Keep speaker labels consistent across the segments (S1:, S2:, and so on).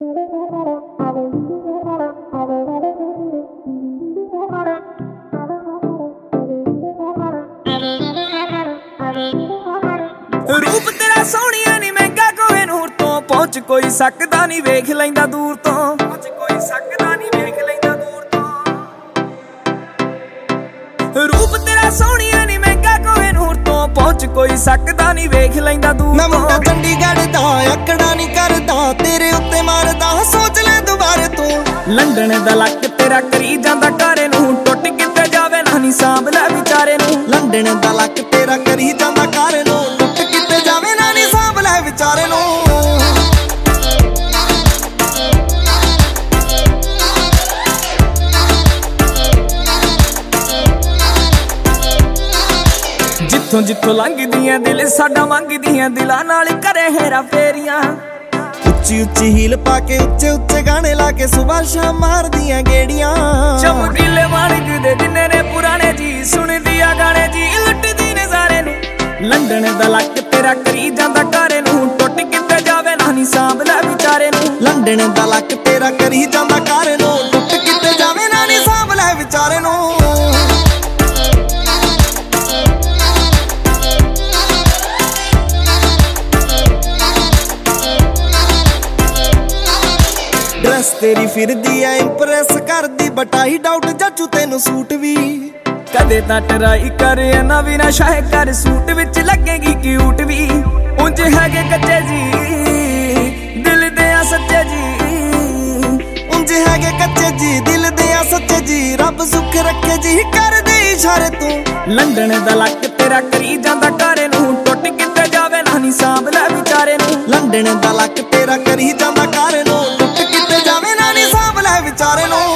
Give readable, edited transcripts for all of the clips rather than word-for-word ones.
S1: रूप तेरा सोहणिया नी महंगा कोई नूर तो पहुंच कोई सकदा नी वेख लैंदा दूर तो रूप तेरा सोहणिया नी महंगा कोई नूर तो पहुंच कोई सकदा नी वेख लैंदा दूर
S2: मैं मुंडा चंडीगढ़ दा अकड़ा नी करदा तेरे उत्ते मारदा सोच ले दोबारे तू
S1: लंडन दा लक तेरा करी जांदा घरे नूं टुट किते जावे ना नी सांभ ले विचारे नूं
S2: लंडन दा लक तेरा करी जांदा घरे नूं टुट किते जावे ना नी सांभ ले विचारे नूं
S1: जिथों जिथों लंघदियां दिल साडा मंगदियां दिलां नाल करे हेरा फेरियां
S2: उच्ची उच्ची हील पाके उच्चे उच्चे गाने लाके सुबह शाम मार दियां गेड़ियां
S1: चमकीले मालिक दे जिन्ने ने पुराने जी सुन दिया गाने जी लुटदी ने सारे नूं लंडन दा लक तेरा करी जांदा घरे नूं टुट किते जावे ना नी सांभ ले विचारे नूं
S2: लंडन दा लक तेरा करी जांदा घरे नूं टुट किते जावे ना नी सांभ ले विचारे नूं ड्रेस तेरी फिरदी है इंप्रेस करदी बटाई डाउट जचू तेनू सूट भी
S1: कदे तां ट्राई कर ना भी ना शाय कर सूट विच लगेगी क्यूट भी उंज हैगे कच्चे जी दिल दे आ सच्चे जी
S2: उंज हैगे कच्चे जी दिल दे आ सच्चे जी रब सुख रखे जी कर दे इशारे तू
S1: लंडन दा लक तेरा करी जांदा घरे नूं टुट किते जावे ना नी सांभ ले विचारे नूं
S2: लंडन दा लक तेरा करी जांदा घरे नूं टुट किते जावे ना नी सांभ ले विचारे नूं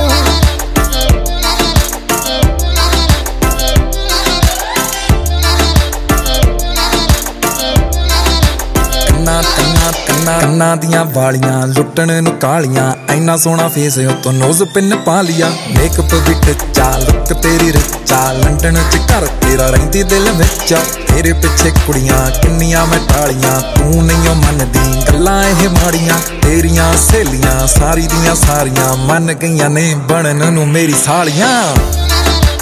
S3: ਕੰਨਾਂ ਦੀਆਂ ਵਾਲੀਆਂ ਲੁੱਟਣ ਨੂੰ ਕਾਲੀਆਂ ਐਨਾ ਸੋਹਣਾ ਫੇਸ ਉਤੋਂ ਨੋਜ਼ ਪਿੰਨ ਪਾ ਲਿਆ ਮੇਕਅਪ ਵੀ ਟੱਚਾ ਲੁੱਕ ਤੇਰੀ ਰਿਚਾ ਲੰਡਨ ਚ ਘਰ ਤੇਰਾ ਰਹਿੰਦੀ ਦਿਲ ਵਿੱਚ ਤੇਰੇ ਪਿੱਛੇ ਕੁੜੀਆਂ ਕਿੰਨੀਆਂ ਮੈਂ ਟਾਲੀਆਂ ਤੂੰ ਨਹੀਂ ਮੰਨਦੀ ਗੱਲਾਂ ਇਹ ਮਾੜੀਆਂ ਤੇਰੀਆਂ ਸਹੇਲੀਆਂ ਸਾਰੀ ਦੀਆਂ ਸਾਰੀਆਂ ਮੰਨ ਗਈਆਂ ਨੇ ਬਣਨ ਨੂੰ ਮੇਰੀ ਸਾਲੀਆਂ